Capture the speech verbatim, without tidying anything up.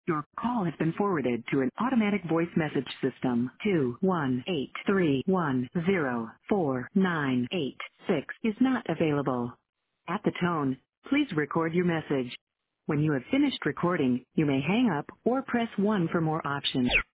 Your call has been forwarded to an automatic voice message system. two one eight three one zero four nine eight six is not available. At the tone, please record your message. When you have finished recording, you may hang up or press one for more options.